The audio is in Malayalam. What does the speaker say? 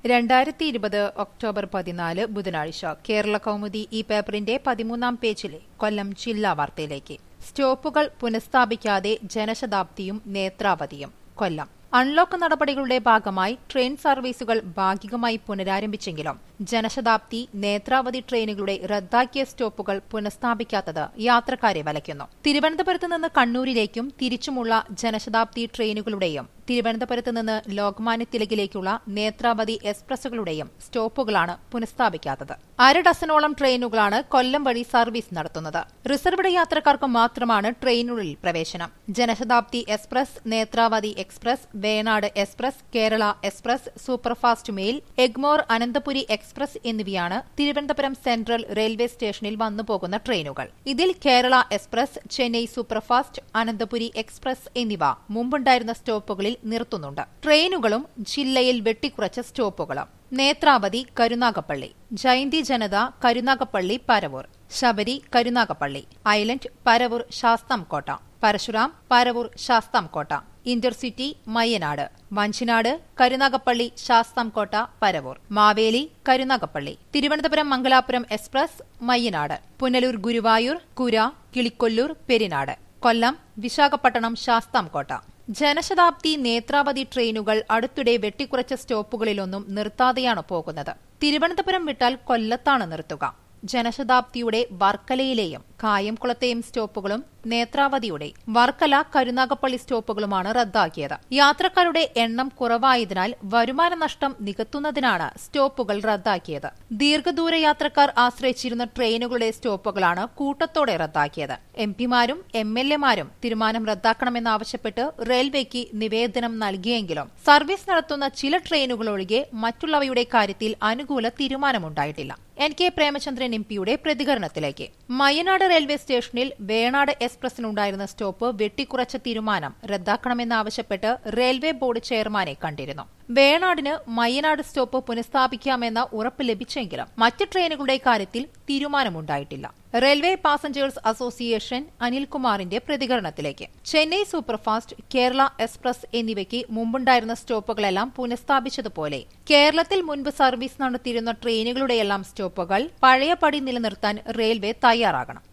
2020 ഒക്ടോബർ 14 ബുധനാഴ്ച കേരള കൗമുദി ഈ പേപ്പറിന്റെ 13-ാം പേജിലെ കൊല്ലം ജില്ലാ വാർത്തയിലേക്ക്. സ്റ്റോപ്പുകൾ പുനഃസ്ഥാപിക്കാതെ ജനശതാബ്ദിയും നേത്രാവതിയും. കൊല്ലം അൺലോക്ക് നടപടികളുടെ ഭാഗമായി ട്രെയിൻ സർവീസുകൾ ഭാഗികമായി പുനരാരംഭിച്ചെങ്കിലും ജനശതാബ്ദി, നേത്രാവതി ട്രെയിനുകളുടെ റദ്ദാക്കിയ സ്റ്റോപ്പുകൾ പുനഃസ്ഥാപിക്കാത്തത് യാത്രക്കാരെ വലയ്ക്കുന്നു. തിരുവനന്തപുരത്ത് നിന്ന് കണ്ണൂരിലേക്കും തിരിച്ചുമുള്ള ജനശതാബ്ദി ട്രെയിനുകളുടെയും തിരുവനന്തപുരത്ത് നിന്ന് ലോക്മാന്യ തിലകിലേക്കുള്ള നേത്രാവതി എക്സ്പ്രസുകളുടെയും സ്റ്റോപ്പുകളാണ് പുനഃസ്ഥാപിക്കാത്തത്. 1/2 ഡസനോളം ട്രെയിനുകളാണ് കൊല്ലം വഴി സർവീസ് നടത്തുന്നത്. റിസർവ്ഡ് യാത്രക്കാർക്ക് മാത്രമാണ് ട്രെയിനുകളിൽ പ്രവേശനം. Jan Shatabdi express, Netravati express, Venad express, Kerala express, superfast mail, Egmore Ananthapuri express എന്നിവയാണ് തിരുവനന്തപുരം സെൻട്രൽ റെയിൽവേ സ്റ്റേഷനിൽ വന്നുപോകുന്ന ട്രെയിനുകൾ. ഇതിൽ Kerala express, Chennai superfast, Ananthapuri express എന്നിവ മുമ്പുണ്ടായിരുന്ന സ്റ്റോപ്പുകളിൽ നിർത്തുന്നുണ്ട്. ട്രെയിനുകളും ജില്ലയിൽ വെട്ടിക്കുറച്ച സ്റ്റോപ്പുകളും. Netravati Karunagappally, Jayanti Janata Karunagappally Paravur, Sabari Karunagappally, island Paravur Sasthamkotta, Parasuram Paravur Sasthamkotta, intercity Mayyanad, Vanchinad Karunagappally Sasthamkotta Paravur, Maveli Karunagappally, Thiruvananthapuram Mangalore express Mayyanad, Punalur Guruvayur, Kura, Kilikollur Perinad, കൊല്ലം വിശാഖപട്ടണം ശാസ്താംകോട്ട. ജനശതാബ്ദി, നേത്രാവതി ട്രെയിനുകൾ അടുത്തിടെ വെട്ടിക്കുറച്ച സ്റ്റോപ്പുകളിലൊന്നും നിർത്താതെയാണ് പോകുന്നത്. തിരുവനന്തപുരം വിട്ടാൽ കൊല്ലത്താണ് നിർത്തുക. ജനശതാബ്ദിയുടെ വർക്കലയിലെയും കായംകുളത്തെയും സ്റ്റോപ്പുകളും നേത്രാവതിയുടെ വർക്കല, കരുനാഗപ്പള്ളി സ്റ്റോപ്പുകളുമാണ് റദ്ദാക്കിയത്. യാത്രക്കാരുടെ എണ്ണം കുറവായതിനാൽ വരുമാന നഷ്ടം നികത്തുന്നതിനാണ് സ്റ്റോപ്പുകൾ റദ്ദാക്കിയത്. ദീർഘദൂര യാത്രക്കാർ ആശ്രയിച്ചിരുന്ന ട്രെയിനുകളുടെ സ്റ്റോപ്പുകളാണ് കൂട്ടത്തോടെ റദ്ദാക്കിയത്. എംപിമാരും എംഎൽഎമാരും തീരുമാനം റദ്ദാക്കണമെന്നാവശ്യപ്പെട്ട് റെയിൽവേക്ക് നിവേദനം നൽകിയെങ്കിലും സർവീസ് നടത്തുന്ന ചില ട്രെയിനുകൾ ഒഴികെ മറ്റുള്ളവയുടെ കാര്യത്തിൽ അനുകൂല തീരുമാനമുണ്ടായിട്ടില്ല. NK പ്രേമചന്ദ്രൻ എംപിയുടെ പ്രതികരണത്തിലേക്ക്. മയ്യനാട് റെയിൽവേ സ്റ്റേഷനിൽ വേണാട് എക്സ്പ്രസിനുണ്ടായിരുന്ന സ്റ്റോപ്പ് വെട്ടിക്കുറച്ച തീരുമാനം റദ്ദാക്കണമെന്നാവശ്യപ്പെട്ട് റെയിൽവേ ബോർഡ് ചെയർമാനെ കണ്ടിരുന്നു. വേണാടിന് മയ്യനാട് സ്റ്റോപ്പ് പുനഃസ്ഥാപിക്കാമെന്ന ഉറപ്പ് ലഭിച്ചെങ്കിലും മറ്റ് ട്രെയിനുകളുടെ കാര്യത്തിൽ തീരുമാനമുണ്ടായിട്ടില്ല. റെയിൽവേ പാസഞ്ചേഴ്സ് അസോസിയേഷൻ അനിൽകുമാറിന്റെ പ്രതികരണത്തിലേക്ക്. ചെന്നൈ സൂപ്പർഫാസ്റ്റ്, കേരള എക്സ്പ്രസ് എന്നിവയ്ക്ക് മുമ്പുണ്ടായിരുന്ന സ്റ്റോപ്പുകളെല്ലാം പുനഃസ്ഥാപിച്ചതുപോലെ കേരളത്തിൽ മുൻപ് സർവീസ് നടത്തിയിരുന്ന ട്രെയിനുകളുടെയെല്ലാം സ്റ്റോപ്പുകൾ പഴയപടി നിലനിർത്താൻ റെയിൽവേ തയ്യാറാകണം.